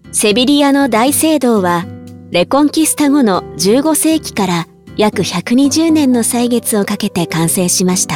セビリアの大聖堂はレコンキスタ後の15世紀から約120年の歳月をかけて完成しました。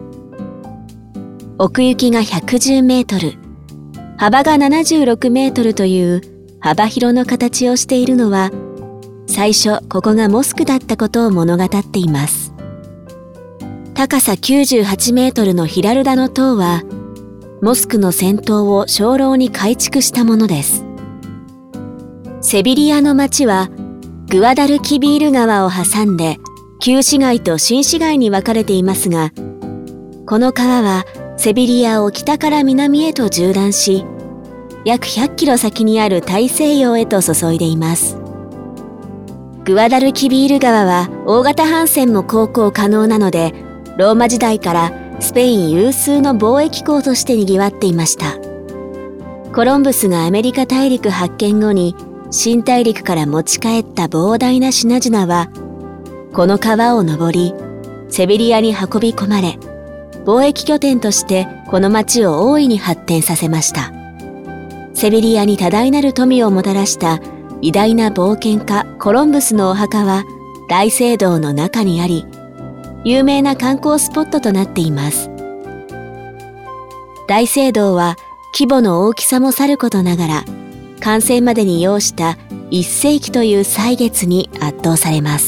奥行きが110メートル、幅が76メートルという幅広の形をしているのは、最初ここがモスクだったことを物語っています。高さ98メートルのヒラルダの塔は、モスクの先頭を鐘楼に改築したものです。セビリアの町は、グアダルキビール川を挟んで、旧市街と新市街に分かれていますが、この川はセビリアを北から南へと縦断し、約100キロ先にある大西洋へと注いでいます。グアダルキビール川は大型帆船も航行可能なので、ローマ時代からスペイン有数の貿易港として賑わっていました。コロンブスがアメリカ大陸発見後に新大陸から持ち帰った膨大な品々は、この川を登り、セビリアに運び込まれ、貿易拠点としてこの町を大いに発展させました。セビリアに多大なる富をもたらした偉大な冒険家コロンブスのお墓は大聖堂の中にあり、有名な観光スポットとなっています。大聖堂は規模の大きさもさることながら、完成までに要した1世紀という歳月に圧倒されます。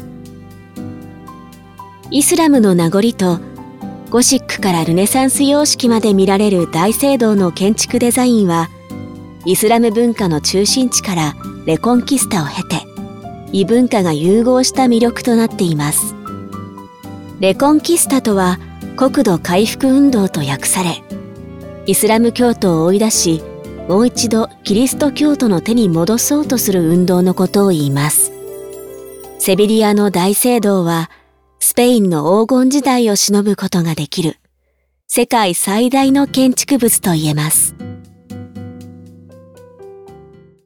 イスラムの名残とゴシックからルネサンス様式まで見られる大聖堂の建築デザインは、イスラム文化の中心地からレコンキスタを経て、異文化が融合した魅力となっています。レコンキスタとは国土回復運動と訳され、イスラム教徒を追い出し、もう一度キリスト教徒の手に戻そうとする運動のことを言います。セビリアの大聖堂は、スペインの黄金時代を偲ぶことができる世界最大の建築物と言えます。